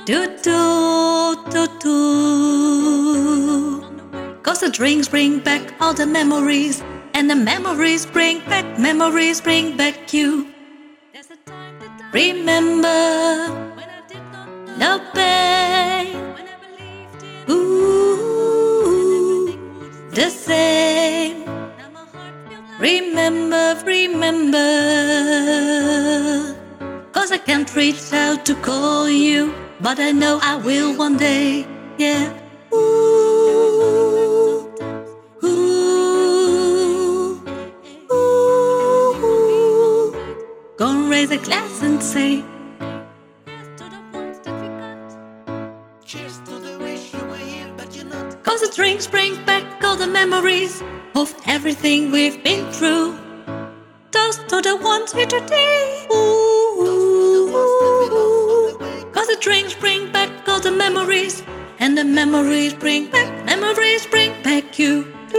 Do do do do. 'Cause the drinks bring back all the memories, and the memories bring back you. Remember, no pain. Ooh, the same. Remember. 'Cause I can't reach out to call you, but I know I will one day, yeah. Ooh, ooh, ooh. Gonna raise a glass and say, cheers to the wish you were here, but you're not. 'cause the drinks bring back all the memories of everything we've been through. Toast to the ones here today. Ooh, 'cause the drinks bring back all the memories, and the memories bring back you.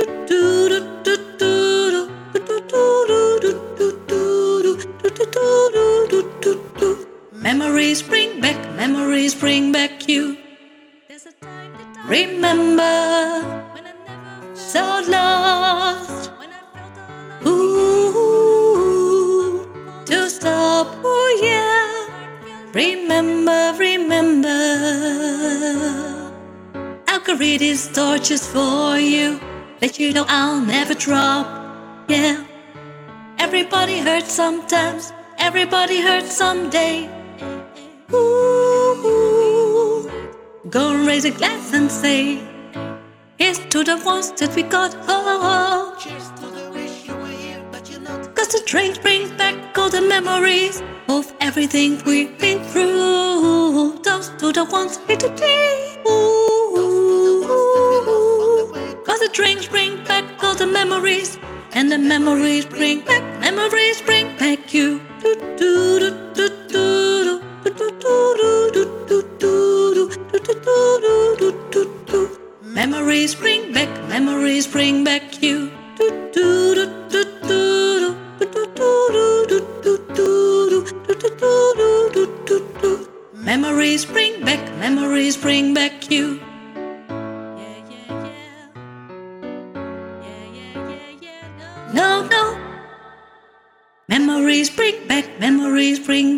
Memories bring back you. Remember, so lost. Ooh, to stop, oh yeah. Remember. I'll carry these torches for you, let you know I'll never drop, yeah. Everybody hurts sometimes, everybody hurts someday. Ooh, gonna raise a glass and say, here's to the ones that we got, oh. Cheers to the wish you were here, but you're not. 'Cause the drinks bring back all the memories of everything we've been through. Toast to the ones here today. Ooh, 'cause the drinks bring back all the memories, and the memories bring back you. Memories bring back you. Memories bring back you. No. Memories bring